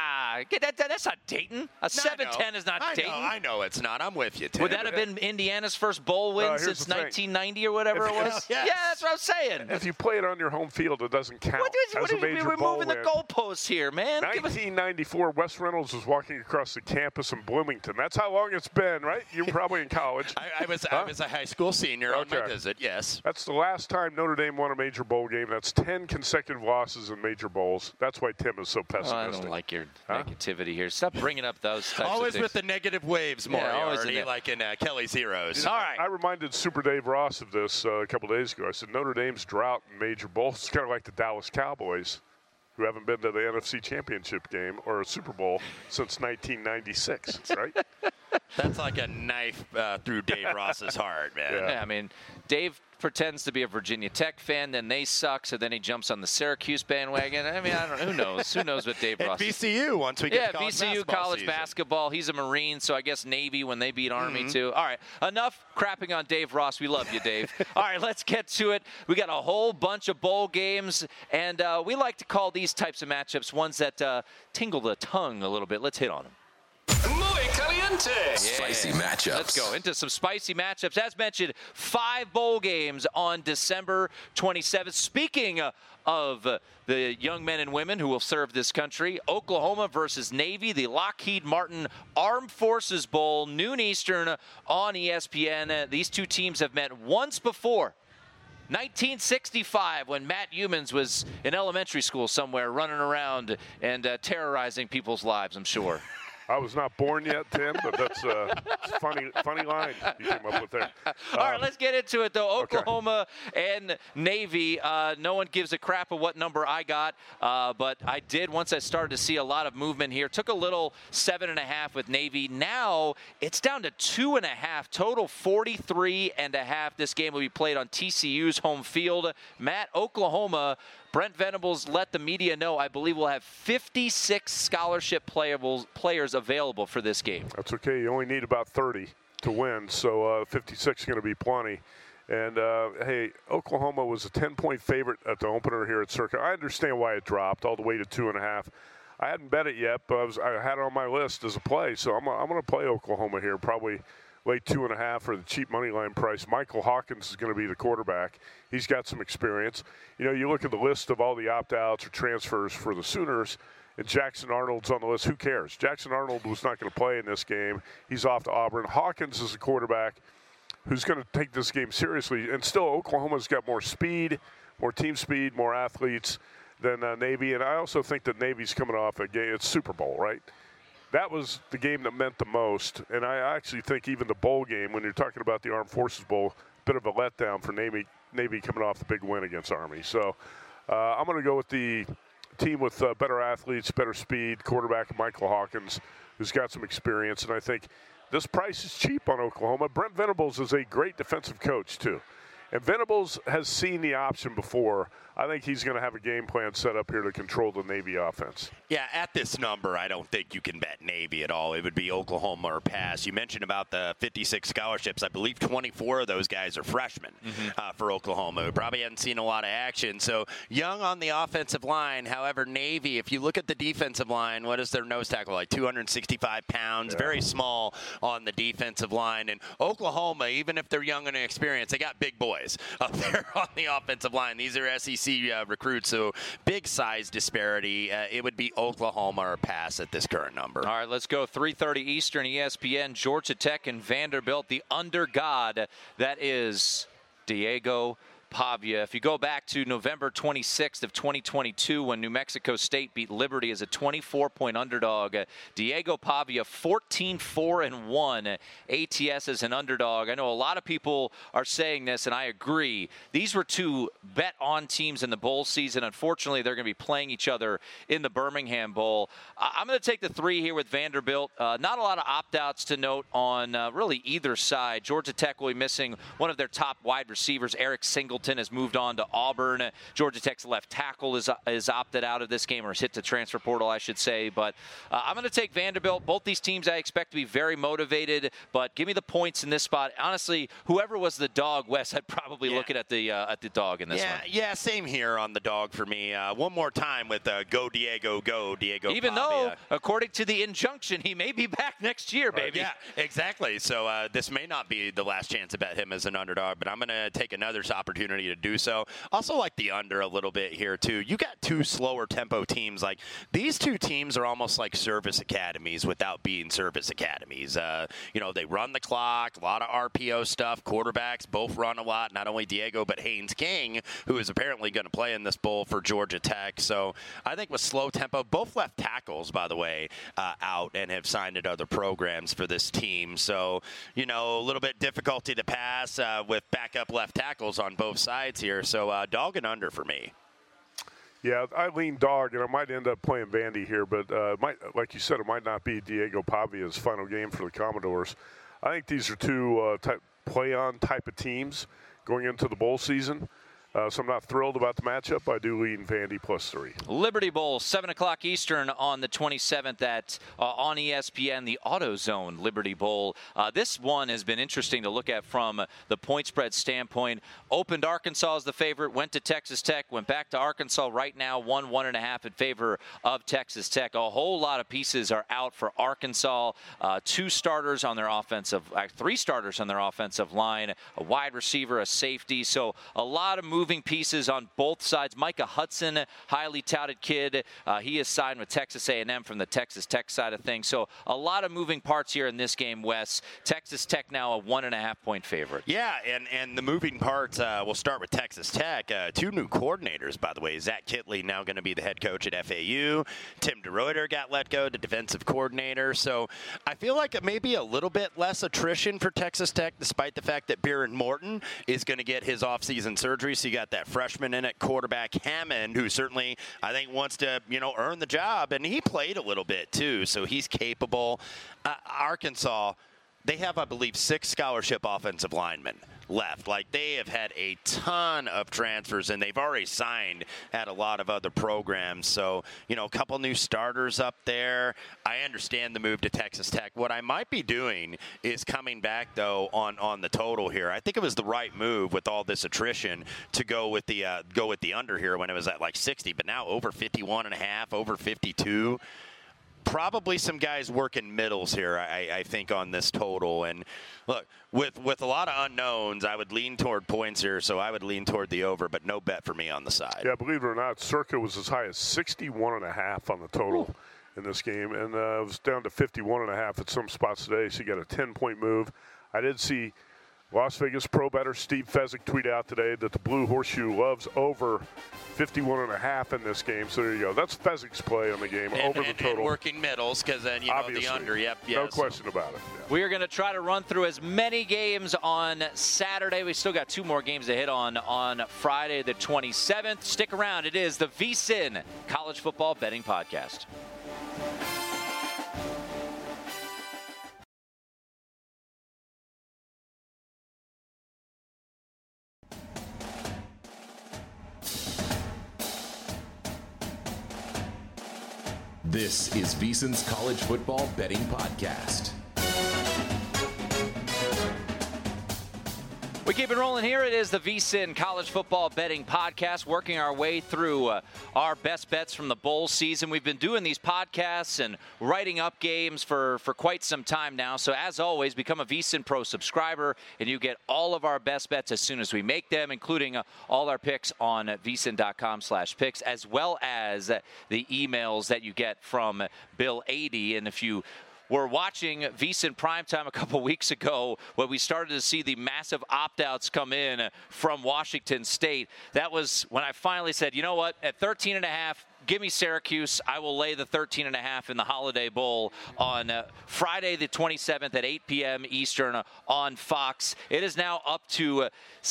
That's not Dayton. A 7-10 is not Dayton. I know it's not. I'm with you, Tim. Would that have been Indiana's first bowl win since 1990 or whatever it was? Yes. Yeah, that's what I'm saying. If you play it on your home field, it doesn't count as a major we're bowl moving win. the goalposts here, man. 1994, Wes Reynolds was walking across the campus in Bloomington. That's how long it's been, right? You were probably in college. I was a high school senior on my visit, yes. That's the last time Notre Dame won a major bowl game. That's 10 consecutive losses in major bowls. That's why Tim is so pessimistic. I don't like your negativity here. Stop bringing up those types always of things. with the negative waves, Moriarty, like in Kelly's Heroes. All right. I reminded Super Dave Ross of this a couple days ago. I said Notre Dame's drought in major bowls is kind of like the Dallas Cowboys, who haven't been to the NFC Championship game or a Super Bowl since 1996, right? That's like a knife through Dave Ross's heart, man. Yeah, I mean, Dave pretends to be a Virginia Tech fan, then they suck, so then he jumps on the Syracuse bandwagon. I mean, I don't know. Who knows? Who knows what Dave Ross is? VCU once we get to VCU college basketball. He's a Marine, so I guess Navy when they beat Army, too. All right, enough crapping on Dave Ross. We love you, Dave. All right, let's get to it. We got a whole bunch of bowl games, and we like to call these types of matchups ones that tingle the tongue a little bit. Let's hit on them. Muy caliente. Spicy matchups. Let's go into some spicy matchups. As mentioned, 5 bowl games on December 27th. Speaking of the young men and women who will serve this country, Oklahoma versus Navy, the Lockheed Martin Armed Forces Bowl, noon Eastern on ESPN. These two teams have met once before. 1965, when Matt Humans was in elementary school somewhere running around and terrorizing people's lives, I'm sure. I was not born yet, Tim, but that's a funny line you came up with there. All right, let's get into it, though. Oklahoma and Navy, no one gives a crap of what number I got, but I did once I started to see a lot of movement here. Took a little 7.5 with Navy. Now it's down to 2.5, total 43.5. This game will be played on TCU's home field. Matt, Oklahoma, Brent Venables let the media know, I believe we'll have 56 scholarship players available for this game. That's okay. You only need about 30 to win, so 56 is going to be plenty. And, hey, Oklahoma was a 10-point favorite at the opener here at Circa. I understand why it dropped all the way to 2.5. I hadn't bet it yet, but I had it on my list as a play, so I'm going to play Oklahoma here, probably late 2.5 for the cheap money line price. Michael Hawkins is going to be the quarterback. He's got some experience. You know, you look at the list of all the opt-outs or transfers for the Sooners, and Jackson Arnold's on the list. Who cares? Jackson Arnold was not going to play in this game. He's off to Auburn. Hawkins is a quarterback who's going to take this game seriously. And still, Oklahoma's got more speed, more team speed, more athletes than Navy. And I also think that Navy's coming off a game. It's Super Bowl, right? That was the game that meant the most. And I actually think even the bowl game, when you're talking about the Armed Forces Bowl, a bit of a letdown for Navy coming off the big win against Army. So I'm going to go with the team with better athletes, better speed, quarterback Michael Hawkins, who's got some experience. And I think this price is cheap on Oklahoma. Brent Venables is a great defensive coach, too. And Venables has seen the option before. I think he's going to have a game plan set up here to control the Navy offense. Yeah, at this number, I don't think you can bet Navy at all. It would be Oklahoma or pass. You mentioned about the 56 scholarships. I believe 24 of those guys are freshmen for Oklahoma, who probably hadn't seen a lot of action. So young on the offensive line. However, Navy, if you look at the defensive line, what is their nose tackle like? 265 pounds, very small on the defensive line. And Oklahoma, even if they're young and inexperienced, they got big boys up there on the offensive line. These are SEC recruits, so big size disparity. It would be Oklahoma or pass at this current number. All right, let's go 3:30 Eastern, ESPN, Georgia Tech and Vanderbilt. The under god, that is Diego Pavia. If you go back to November 26th of 2022 when New Mexico State beat Liberty as a 24-point underdog, Diego Pavia 14-4-1 ATS as an underdog. I know a lot of people are saying this, and I agree. These were two bet-on teams in the bowl season. Unfortunately, they're going to be playing each other in the Birmingham Bowl. I'm going to take the 3 here with Vanderbilt. Not a lot of opt-outs to note on really either side. Georgia Tech will be missing one of their top wide receivers, Eric Singleton, has moved on to Auburn. Georgia Tech's left tackle is opted out of this game, or is hit the transfer portal, I should say. But I'm going to take Vanderbilt. Both these teams I expect to be very motivated, but give me the points in this spot. Honestly, whoever was the dog, Wes, I'd probably look at the dog in this one. Yeah, same here on the dog for me. One more time with go Diego Even Pavia. though, according to the injunction, he may be back next year, baby. Yeah, exactly. So this may not be the last chance to bet him as an underdog, but I'm going to take another opportunity to do so. Also like the under a little bit here too. You got two slower tempo teams. Like these two teams are almost like service academies without being service academies. They run the clock, a lot of RPO stuff. Quarterbacks both run a lot. Not only Diego, but Haynes King, who is apparently going to play in this bowl for Georgia Tech. So I think with slow tempo, both left tackles, by the way, out and have signed at other programs for this team. So, a little bit difficulty to pass with backup left tackles on both sides here. So dog and under for me. Yeah, I lean dog, and I might end up playing Vandy here, but like you said, it might not be Diego Pavia's final game for the Commodores. I think these are two play-on type of teams going into the bowl season. So I'm not thrilled about the matchup. I do lean Vandy +3. Liberty Bowl, 7 o'clock Eastern on the 27th on ESPN, the AutoZone Liberty Bowl. This one has been interesting to look at from the point spread standpoint. Opened Arkansas as the favorite, went to Texas Tech, went back to Arkansas right now, 1.5 in favor of Texas Tech. A whole lot of pieces are out for Arkansas. 3 starters on their offensive line, a wide receiver, a safety. So a lot of moving pieces on both sides. Micah Hudson, highly touted kid. He is signed with Texas A&M from the Texas Tech side of things. So a lot of moving parts here in this game, Wes. Texas Tech now a 1.5-point favorite. Yeah, and the moving parts, we'll start with Texas Tech. 2 new coordinators, by the way. Zach Kittley now going to be the head coach at FAU. Tim DeRuyter got let go, the defensive coordinator. So I feel like it may be a little bit less attrition for Texas Tech, despite the fact that Behren Morton is going to get his offseason surgery. So you got that freshman in at quarterback, Hammond, who certainly, I think, wants to, earn the job. And he played a little bit, too, so he's capable. Arkansas, they have, I believe, 6 scholarship offensive linemen left. Like, they have had a ton of transfers, and they've already signed at a lot of other programs. So, a couple new starters up there. I understand the move to Texas Tech. What I might be doing is coming back, though, on the total here. I think it was the right move with all this attrition to go with the under here when it was at like 60, but now over 51.5, over 52. Probably some guys working middles here, I think, on this total. And look, with a lot of unknowns, I would lean toward points here, so I would lean toward the over, but no bet for me on the side. Yeah, believe it or not, Circa was as high as 61.5 on the total in this game, and it was down to 51.5 at some spots today, so you got a 10-point move. I did see Las Vegas pro bettor Steve Fezzik tweet out today that the Blue Horseshoe loves over 51.5 in this game. So there you go. That's Fezzik's play on the game, over the total. And working middles, because then, the under. Yep. No question about it. Yeah. We are going to try to run through as many games on Saturday. We still got 2 more games to hit on Friday the 27th. Stick around. It is the VSiN College Football Betting Podcast. This is VSiN's College Football Betting Podcast. We keep it rolling here. It is the VSiN College Football Betting Podcast, working our way through our best bets from the bowl season. We've been doing these podcasts and writing up games for quite some time now. So as always, become a VSiN Pro subscriber, and you get all of our best bets as soon as we make them, including all our picks on vsin.com/picks, as well as the emails that you get from Bill 80. And if you were watching VSiN Primetime a couple weeks ago when we started to see the massive opt-outs come in from Washington State, that was when I finally said, you know what, at 13.5, give me Syracuse. I will lay the 13.5 in the Holiday Bowl on Friday the 27th at 8 p.m. Eastern on Fox. It is now up to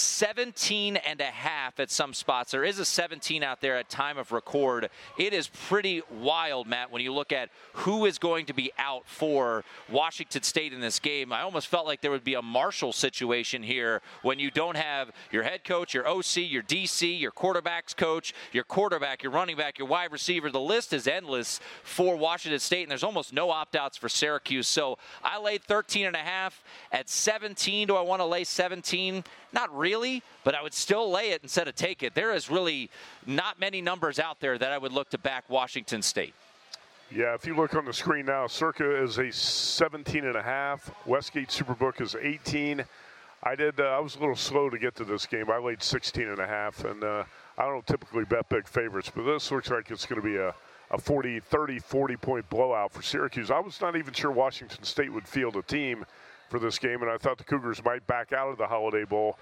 17.5 at some spots. There is a 17 out there at time of record. It is pretty wild, Matt, when you look at who is going to be out for Washington State in this game. I almost felt like there would be a Marshall situation here when you don't have your head coach, your OC, your DC, your quarterback's coach, your quarterback, your running back, your wide receiver. The list is endless for Washington State, and there's almost no opt-outs for Syracuse. So I laid 13.5 at 17. Do I want to lay 17? Not really, but I would still lay it instead of take it. There is really not many numbers out there that I would look to back Washington State. Yeah, if you look on the screen now, Circa is a 17.5. Westgate Superbook is 18. I was a little slow to get to this game. I laid 16.5, and I don't typically bet big favorites, but this looks like it's going to be a 40-point blowout for Syracuse. I was not even sure Washington State would field a team for this game, and I thought the Cougars might back out of the Holiday Bowl.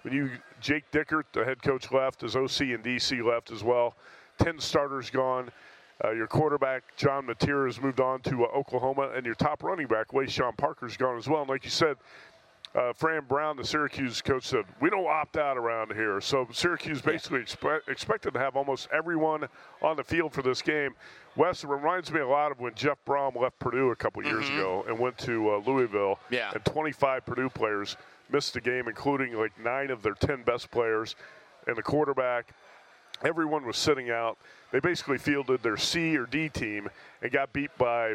Jake Dickert, the head coach, left. His OC and DC left as well. 10 starters gone. Your quarterback, John Mateer, has moved on to Oklahoma, and your top running back, Wayshawn Parker's gone as well. And like you said, Fran Brown, the Syracuse coach, said, we don't opt out around here. So Syracuse basically expected to have almost everyone on the field for this game. Wes, it reminds me a lot of when Jeff Brom left Purdue a couple years ago and went to Louisville. Yeah. And 25 Purdue players missed the game, including like 9 of their 10 best players. And the quarterback, everyone was sitting out. They basically fielded their C or D team and got beat by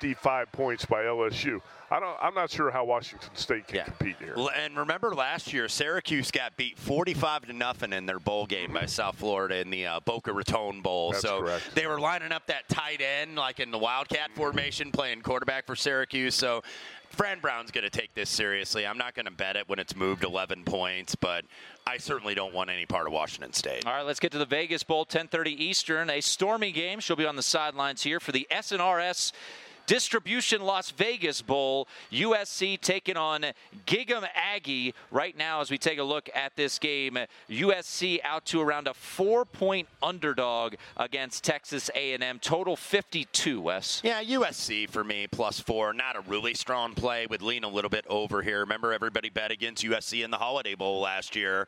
55 points by LSU. I'm not sure how Washington State can compete here. And remember last year, Syracuse got beat 45-0 in their bowl game by South Florida in the Boca Raton Bowl. That's correct. They were lining up that tight end like in the Wildcat formation, playing quarterback for Syracuse. So Fran Brown's going to take this seriously. I'm not going to bet it when it's moved 11 points, but I certainly don't want any part of Washington State. All right, let's get to the Vegas Bowl, 10:30 Eastern. A stormy game. She'll be on the sidelines here for the SNRS Distribution Las Vegas Bowl. USC taking on Gig'em Aggie right now as we take a look at this game. USC out to around a 4-point underdog against Texas A&M. Total 52, Wes. Yeah, USC for me, +4. Not a really strong play. Would lean a little bit over here. Remember, everybody bet against USC in the Holiday Bowl last year.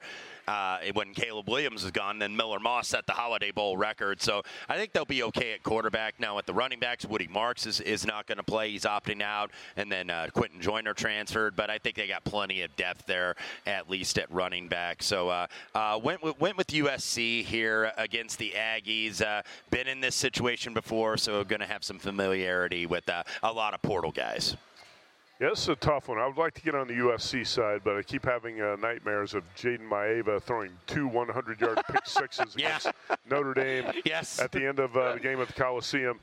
When Caleb Williams is gone, then Miller Moss set the Holiday Bowl record. So I think they'll be okay at quarterback. Now at the running backs, Woody Marks is not going to play. He's opting out. And then Quentin Joyner transferred. But I think they got plenty of depth there, at least at running back. So went with USC here against the Aggies. Been in this situation before, so going to have some familiarity with a lot of portal guys. Yeah, this is a tough one. I would like to get on the USC side, but I keep having nightmares of Jaden Maeva throwing 2 100-yard pick sixes against Notre Dame at the end of the game at the Coliseum.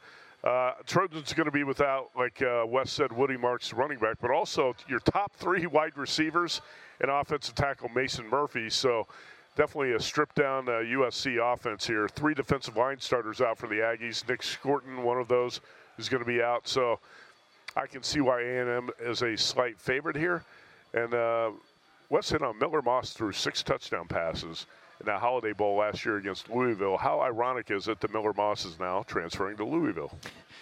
Trojans going to be without, like Wes said, Woody Marks, running back, but also your top 3 wide receivers and offensive tackle Mason Murphy. So definitely a stripped-down USC offense here. 3 defensive line starters out for the Aggies. Nick Scorton, one of those, is going to be out. So I can see why A&M is a slight favorite here. And Wes hit on Miller Moss threw 6 touchdown passes in that Holiday Bowl last year against Louisville. How ironic is it that Miller Moss is now transferring to Louisville?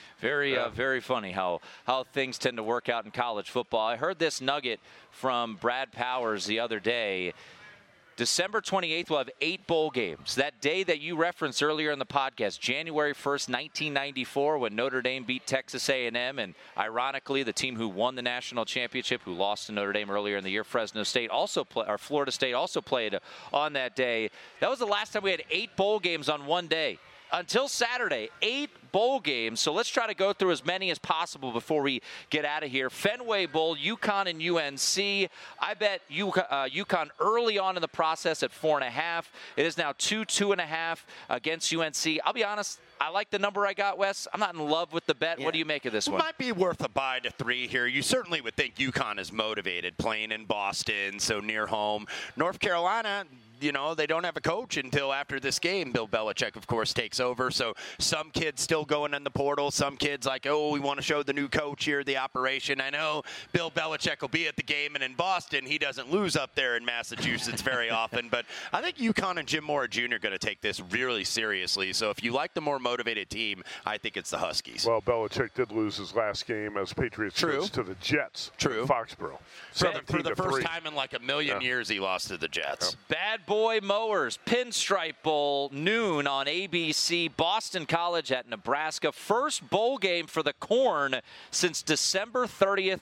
Very funny how things tend to work out in college football. I heard this nugget from Brad Powers the other day. December 28th, we'll have 8 bowl games. That day that you referenced earlier in the podcast, January 1st, 1994, when Notre Dame beat Texas A&M, and ironically, the team who won the national championship, who lost to Notre Dame earlier in the year, Fresno State or Florida State also played on that day. That was the last time we had 8 bowl games on one day. Until Saturday, 8 bowl games. So let's try to go through as many as possible before we get out of here. Fenway Bowl, UConn and UNC. I bet UConn early on in the process at 4.5. It is now 2.5 against UNC. I'll be honest, I like the number I got, Wes. I'm not in love with the bet. Yeah. What do you make of this one? It might be worth a buy to 3 here. You certainly would think UConn is motivated playing in Boston, so near home. North Carolina, you know, they don't have a coach until after this game. Bill Belichick, of course, takes over. So some kids still going in the portal. Some kids like, oh, we want to show the new coach here the operation. I know Bill Belichick will be at the game, and in Boston, he doesn't lose up there in Massachusetts very often. But I think UConn and Jim Mora Jr. are going to take this really seriously. So if you like the more motivated team, I think it's the Huskies. Well, Belichick did lose his last game as Patriots coach to the Jets. True. In Foxborough. For the first time in like a million years, he lost to the Jets. Bad Boy Mowers, Pinstripe Bowl, noon on ABC. Boston College at Nebraska. First bowl game for the Corn since December 30th,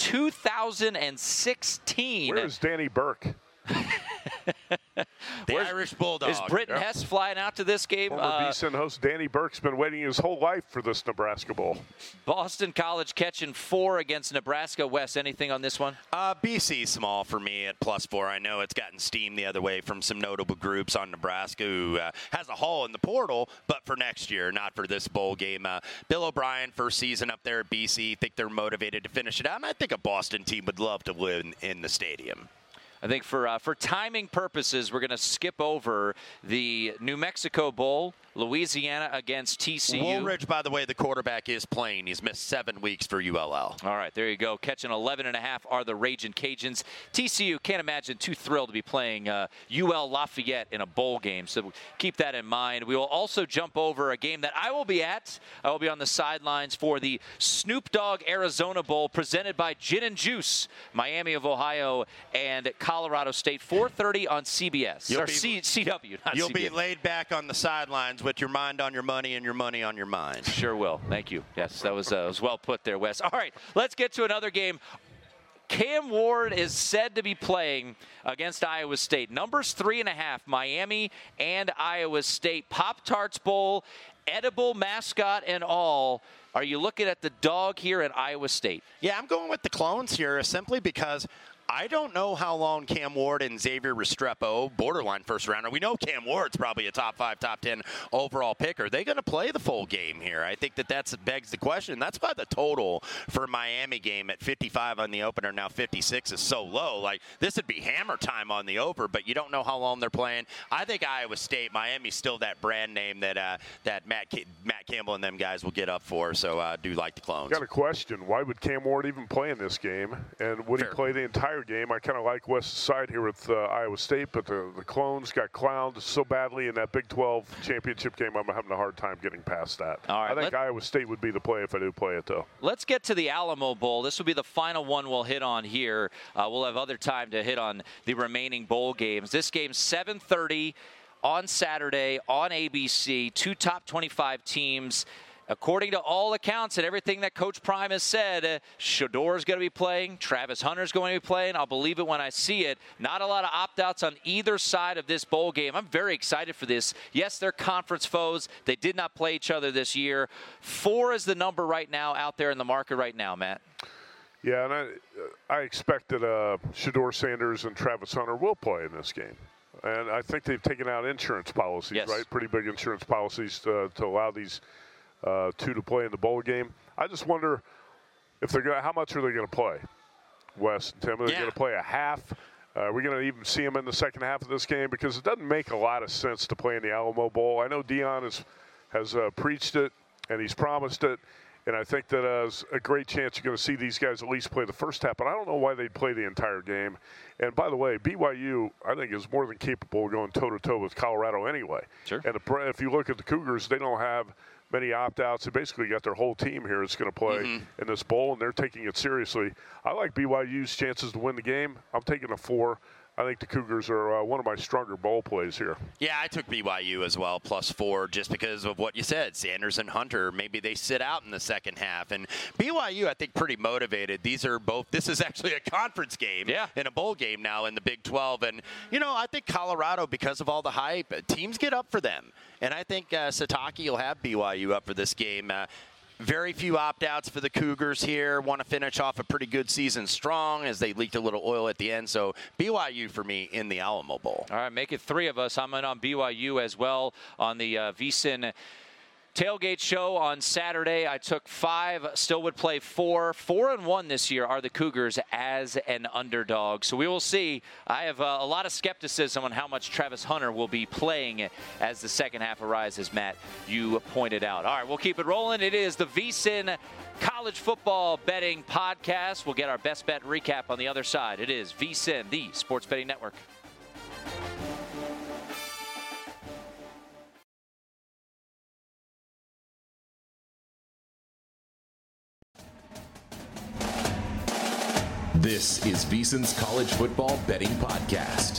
2016. Where's Danny Burke? The Irish Bulldog. Is Britton Hess flying out to this game? Former VSiN host Danny Burke's been waiting his whole life for this Nebraska Bowl. Boston College catching 4 against Nebraska. Wes, anything on this one? BC small for me at +4. I know it's gotten steam the other way from some notable groups on Nebraska who has a haul in the portal, but for next year, not for this bowl game. Bill O'Brien, first season up there at BC, think they're motivated to finish it out, and I think a Boston team would love to win in the stadium. I think for timing purposes, we're going to skip over the New Mexico Bowl, Louisiana against TCU. Woolridge, by the way, the quarterback is playing. He's missed 7 weeks for ULL. All right, there you go. Catching 11.5 are the Ragin' Cajuns. TCU, can't imagine too thrilled to be playing UL Lafayette in a bowl game, so keep that in mind. We will also jump over a game that I will be at. I will be on the sidelines for the Snoop Dogg Arizona Bowl presented by Gin and Juice, Miami of Ohio and Colorado State, 4:30 on CBS. CW, not You'll CBS. be laid back on the sidelines with your mind on your money and your money on your mind. Sure will. Thank you. Yes, that was well put there, Wes. All right, let's get to another game. Cam Ward is said to be playing against Iowa State. Numbers 3.5, Miami and Iowa State. Pop-Tarts Bowl, edible mascot and all. Are you looking at the dog here at Iowa State? Yeah, I'm going with the Clones here simply because I don't know how long Cam Ward and Xavier Restrepo, borderline first rounder. We know Cam Ward's probably a top 5, top 10 overall pick. Are they going to play the full game here? I think that begs the question. That's why the total for Miami game at 55 on the opener, now 56, is so low. Like, this would be hammer time on the over, but you don't know how long they're playing. I think Iowa State, Miami's still that brand name that Matt Campbell and them guys will get up for. So I do like the Clones. Got a question. Why would Cam Ward even play in this game? And would he play the entire game? I kind of like West's side here with Iowa State, but the Clones got clowned so badly in that Big 12 championship game, I'm having a hard time getting past that. All right, I think Iowa State would be the play if I do play it, though. Let's get to the Alamo Bowl. This will be the final one we'll hit on here. We'll have other time to hit on the remaining bowl games. This game's 7:30 on Saturday on ABC. 2 top 25 teams. According to all accounts and everything that Coach Prime has said, Shedeur is going to be playing. Travis Hunter is going to be playing. I'll believe it when I see it. Not a lot of opt-outs on either side of this bowl game. I'm very excited for this. Yes, they're conference foes. They did not play each other this year. 4 is the number right now out there in the market right now, Matt. Yeah, and I expect that Shedeur Sanders and Travis Hunter will play in this game. And I think they've taken out insurance policies, right? Pretty big insurance policies to allow these two to play in the bowl game. I just wonder if they're going. How much are they going to play? Wes and Tim, are they going to play a half? Are we going to even see them in the second half of this game? Because it doesn't make a lot of sense to play in the Alamo Bowl. I know Dion has preached it and he's promised it, and I think that there's a great chance you're going to see these guys at least play the first half. But I don't know why they'd play the entire game. And by the way, BYU, I think, is more than capable of going toe-to-toe with Colorado anyway. Sure. And if you look at the Cougars, they don't have many opt-outs. They basically got their whole team here that's going to play in this bowl, and they're taking it seriously. I like BYU's chances to win the game. I'm taking a 4. I think the Cougars are one of my stronger bowl plays here. Yeah, I took BYU as well, +4, just because of what you said. Sanders and Hunter, maybe they sit out in the second half. And BYU, I think, pretty motivated. This is actually a conference game in a bowl game now in the Big 12. And, I think Colorado, because of all the hype, teams get up for them. And I think Satake will have BYU up for this game. Very few opt-outs for the Cougars here. Want to finish off a pretty good season strong as they leaked a little oil at the end. So BYU for me in the Alamo Bowl. All right, make it 3 of us. I'm in on BYU as well on the VSiN tailgate show on Saturday. I took 5, still would play 4. 4-1 this year are the Cougars as an underdog. So we will see. I have a lot of skepticism on how much Travis Hunter will be playing as the second half arises, Matt, you pointed out. All right, we'll keep it rolling. It is the VSiN College Football Betting Podcast. We'll get our best bet recap on the other side. It is VSiN, the Sports Betting Network. This is VSiN's College Football Betting Podcast.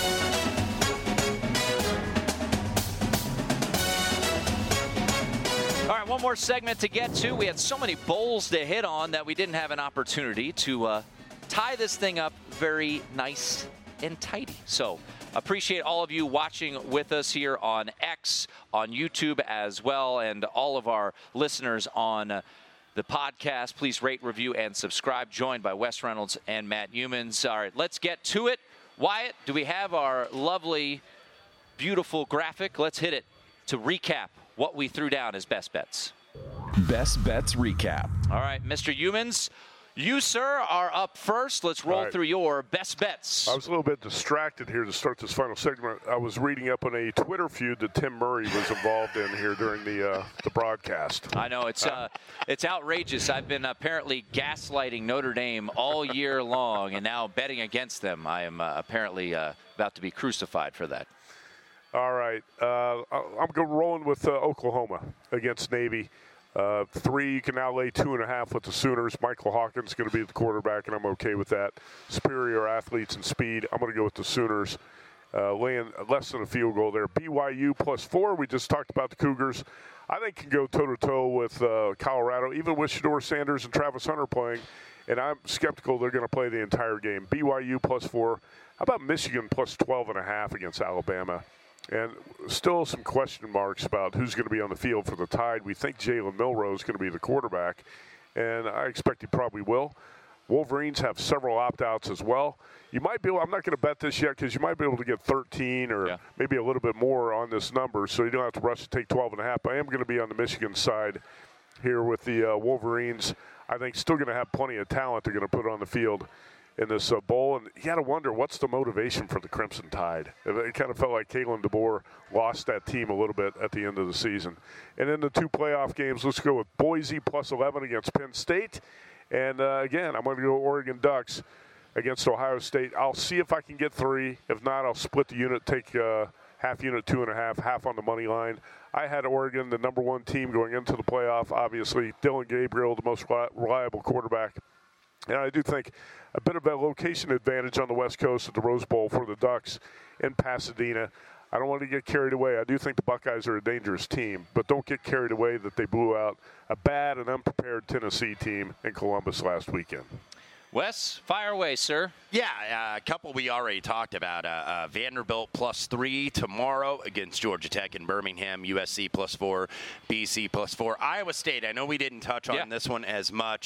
All right, one more segment to get to. We had so many bowls to hit on that we didn't have an opportunity to tie this thing up very nice and tidy. So appreciate all of you watching with us here on X, on YouTube as well, and all of our listeners on the podcast. Please rate, review, and subscribe. Joined by Wes Reynolds and Matt Youmans. All right, let's get to it. Wyatt, do we have our lovely, beautiful graphic? Let's hit it to recap what we threw down as best bets. Best bets recap. All right, Mr. Youmans, you, sir, are up first. Let's roll through your best bets. I was a little bit distracted here to start this final segment. I was reading up on a Twitter feud that Tim Murray was involved in here during the broadcast. I know, it's outrageous. I've been apparently gaslighting Notre Dame all year long, and now betting against them. I am apparently about to be crucified for that. All right. I'm rolling with Oklahoma against Navy. 3, you can now lay 2.5 with the Sooners. Michael Hawkins is going to be the quarterback, and I'm okay with that. Superior athletes and speed. I'm going to go with the Sooners, laying less than a field goal there. BYU +4. We just talked about the Cougars. I think can go toe-to-toe with Colorado, even with Shedeur Sanders and Travis Hunter playing. And I'm skeptical they're going to play the entire game. BYU +4. How about Michigan +12.5 against Alabama? And still some question marks about who's going to be on the field for the Tide. We think Jalen Milroe is going to be the quarterback, and I expect he probably will. Wolverines have several opt-outs as well. You might be able, I'm not going to bet this yet because you might be able to get 13 or maybe a little bit more on this number, so you don't have to rush to take 12.5. I am going to be on the Michigan side here with the Wolverines. I think still going to have plenty of talent they're going to put on the field in this bowl, and you got to wonder what's the motivation for the Crimson Tide. It kind of felt like Kalen DeBoer lost that team a little bit at the end of the season. And in the 2 playoff games, let's go with Boise +11 against Penn State. And again, I'm going to go Oregon Ducks against Ohio State. I'll see if I can get 3. If not, I'll split the unit, take half unit 2.5, half on the money line. I had Oregon, the number 1 team going into the playoff, obviously. Dylan Gabriel, the most reliable quarterback. And I do think a bit of a location advantage on the West Coast at the Rose Bowl for the Ducks in Pasadena. I don't want to get carried away. I do think the Buckeyes are a dangerous team, but don't get carried away that they blew out a bad and unprepared Tennessee team in Columbus last weekend. Wes, fire away, sir. Yeah, a couple we already talked about. Vanderbilt +3 tomorrow against Georgia Tech in Birmingham. USC +4, BC +4. Iowa State, I know we didn't touch on this one as much.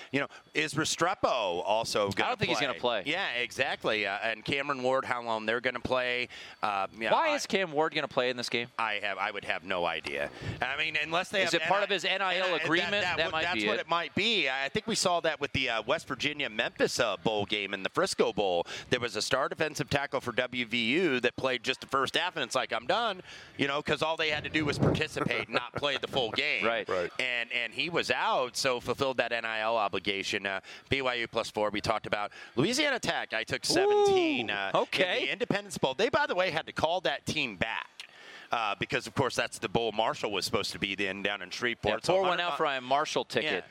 Is Restrepo also going to play? I don't think he's going to play. Yeah, exactly. And Cameron Ward, how long they're going to play. Why is Cam Ward going to play in this game? I would have no idea. I mean, unless they Is it part of his NIL agreement? That might be it. That's what it might be. I think we saw that with the West Virginia-Memphis bowl game in the Frisco Bowl. There was a star defensive tackle for WVU that played just the first half, and it's like, I'm done, because all they had to do was participate, not play the full game. Right. And he was out, so fulfilled that NIL obligation. BYU +4, we talked about. Louisiana Tech, I took 17 in the Independence Bowl. They, by the way, had to call that team back. because, of course, that's the bowl Marshall was supposed to be then down in Shreveport. Yeah, pour one out for my Marshall ticket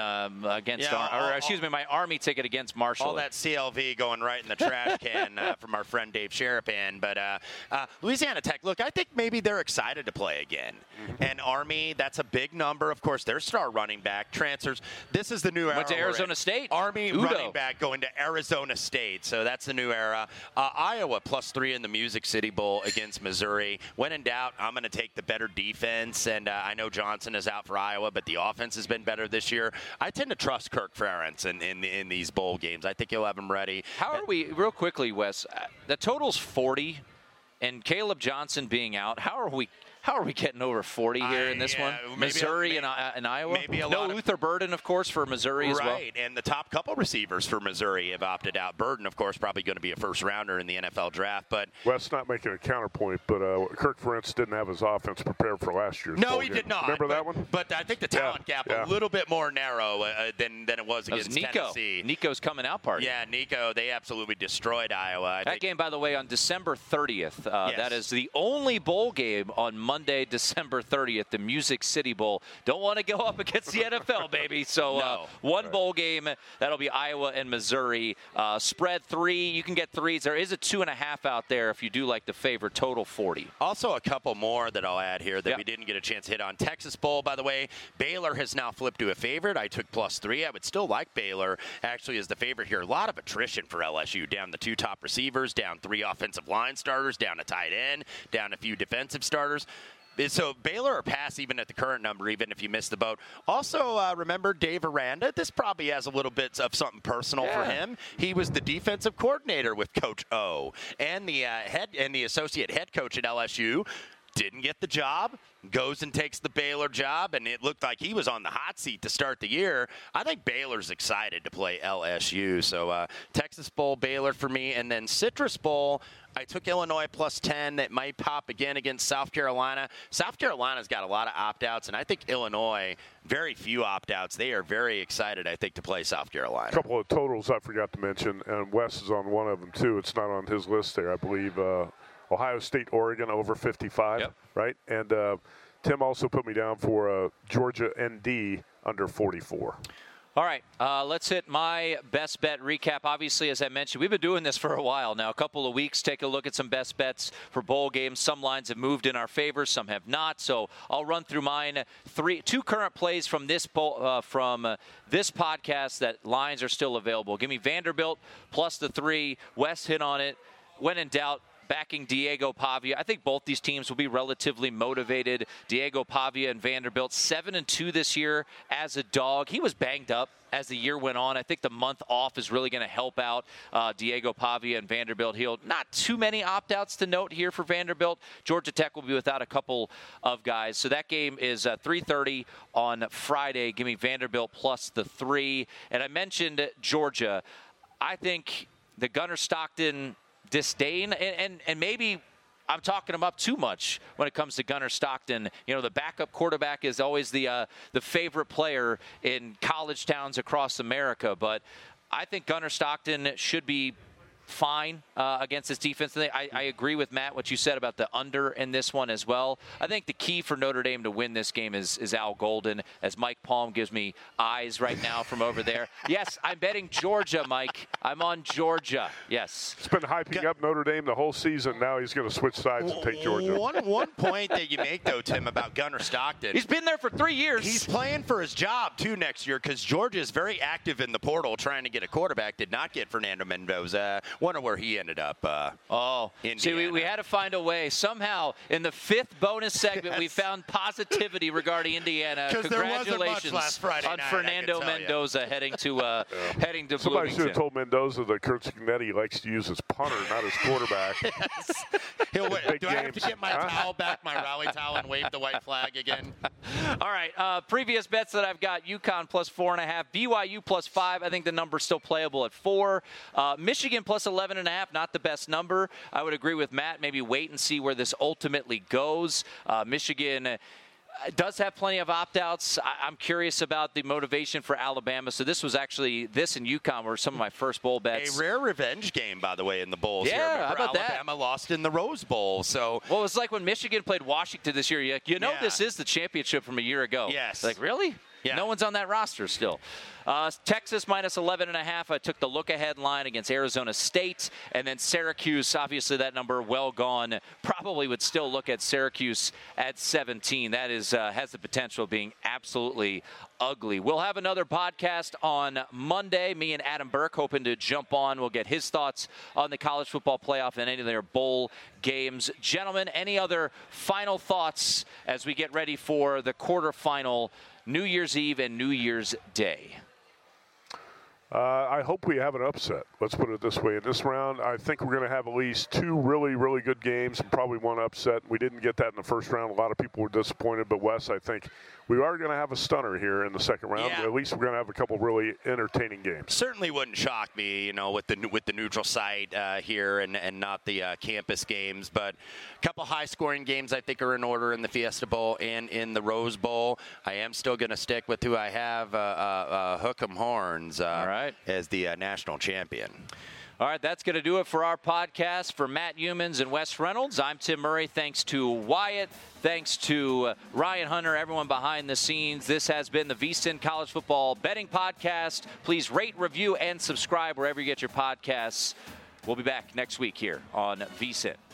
against my Army ticket against Marshall. All that CLV going right in the trash can from our friend Dave Sherapan. But Louisiana Tech, look, I think maybe they're excited to play again. Mm-hmm. And Army, that's a big number. Of course, their star running back transfers. This is the new era. Went to Arizona State. Army running back going to Arizona State. So that's the new era. Iowa +3 in the Music City Bowl against Missouri. When in doubt, I'm going to take the better defense. And I know Johnson is out for Iowa, but the offense has been better this year. I tend to trust Kirk Ferentz in these bowl games. I think he'll have them ready. How are we, real quickly, Wes, the total's 40, and Caleb Johnson being out, how are we getting over 40 here in this one? Missouri and Iowa? Maybe Luther Burden, of course, for Missouri as well. Right, and the top couple receivers for Missouri have opted out. Burden, of course, probably going to be a first-rounder in the NFL draft. But Wes, not making a counterpoint, but Kirk Ferentz didn't have his offense prepared for last year's No, bowl he game. did not. Remember that one? But I think the talent gap a little bit more narrow than it was against Tennessee. Nico's coming out party. Yeah, Nico, they absolutely destroyed Iowa. That game, by the way, on December 30th. Yes. That is the only bowl game on Monday, December 30th, the Music City Bowl. Don't want to go up against the NFL, baby. So one bowl game, that'll be Iowa and Missouri. Spread 3, you can get 3s. There is a 2.5 out there if you do like the favorite. Total 40. Also a couple more that I'll add here that we didn't get a chance to hit on. Texas Bowl, by the way, Baylor has now flipped to a favorite. I took +3. I would still like Baylor actually as the favorite here. A lot of attrition for LSU. Down the 2 top receivers, down 3 offensive line starters, down a tight end, down a few defensive starters. So Baylor or pass even at the current number, even if you miss the boat. Also, remember Dave Aranda? This probably has a little bit of something personal for him. He was the defensive coordinator with Coach O, and the associate head coach at LSU. Didn't get the job, goes and takes the Baylor job, and it looked like he was on the hot seat to start the year. I think Baylor's excited to play LSU. So Texas Bowl, Baylor for me, and then Citrus Bowl, I took Illinois +10. That might pop again against South Carolina. South Carolina's got a lot of opt-outs, and I think Illinois, very few opt-outs. They are very excited, I think, to play South Carolina. A couple of totals I forgot to mention, and Wes is on one of them, too. It's not on his list there, I believe. Ohio State, Oregon over 55, right? And Tim also put me down for Georgia ND under 44. All right, let's hit my best bet recap. Obviously, as I mentioned, we've been doing this for a while now, a couple of weeks. Take a look at some best bets for bowl games. Some lines have moved in our favor, some have not. So I'll run through mine. 2 current plays from this this podcast that lines are still available. Give me Vanderbilt +3. West hit on it. When in doubt, backing Diego Pavia. I think both these teams will be relatively motivated. Diego Pavia and Vanderbilt, 7-2 this year as a dog. He was banged up as the year went on. I think the month off is really going to help out Diego Pavia and Vanderbilt. Not too many opt-outs to note here for Vanderbilt. Georgia Tech will be without a couple of guys. So that game is 3:30 on Friday. Give me Vanderbilt +3. And I mentioned Georgia. I think the Gunnar Stockton disdain, and maybe I'm talking him up too much when it comes to Gunnar Stockton. You know, the backup quarterback is always the favorite player in college towns across America, but I think Gunnar Stockton should be fine against this defense. I agree with Matt, what you said about the under in this one as well. I think the key for Notre Dame to win this game is Al Golden, as Mike Palm gives me eyes right now from over there. Yes, I'm betting Georgia, Mike. I'm on Georgia. Yes. It's been hyping up Notre Dame the whole season. Now he's going to switch sides and take Georgia. One point that you make, though, Tim, about Gunnar Stockton. He's been there for 3 years. He's playing for his job, too, next year, because Georgia is very active in the portal trying to get a quarterback. Did not get Fernando Mendoza. Wonder where he ended up. See, we had to find a way. Somehow, in the 5th bonus segment, we found positivity regarding Indiana. Congratulations last Friday on night, Fernando Mendoza heading to Somebody Bloomington. should have told Mendoza that Kurt Cignetti likes to use his punter, not his quarterback. Do I have to get my towel back, my rally towel, and wave the white flag again? All right, previous bets that I've got, UConn +4.5, BYU +5. I think the number's still playable at 4. Michigan +11.5, not the best number. I would agree with Matt. Maybe wait and see where this ultimately goes. Michigan, It does have plenty of opt-outs. I'm curious about the motivation for Alabama. So this was actually, this and UConn were some of my first bowl bets. A rare revenge game, by the way, in the bowls here. Yeah, how about Alabama lost in the Rose Bowl. So, well, it was like when Michigan played Washington this year. This is the championship from a year ago. Yes. Like, really? Yeah. No one's on that roster still. Texas minus 11.5. I took the look-ahead line against Arizona State. And then Syracuse, obviously that number well gone. Probably would still look at Syracuse at 17. That is has the potential of being absolutely ugly. We'll have another podcast on Monday. Me and Adam Burke hoping to jump on. We'll get his thoughts on the college football playoff and any of their bowl games. Gentlemen, any other final thoughts as we get ready for the quarterfinal New Year's Eve and New Year's Day? I hope we have an upset. Let's put it this way. In this round, I think we're going to have at least 2 really, really good games and probably 1 upset. We didn't get that in the first round. A lot of people were disappointed. But, Wes, I think we are going to have a stunner here in the second round. Yeah. At least we're going to have a couple really entertaining games. Certainly wouldn't shock me, with the neutral site here and not the campus games. But a couple high-scoring games I think are in order in the Fiesta Bowl and in the Rose Bowl. I am still going to stick with who I have, Hook 'em Horns. All right. As the national champion. All right, that's going to do it for our podcast. For Matt Humans and Wes Reynolds, I'm Tim Murray. Thanks to Wyatt. Thanks to Ryan Hunter, everyone behind the scenes. This has been the VSiN College Football Betting Podcast. Please rate, review, and subscribe wherever you get your podcasts. We'll be back next week here on VSiN.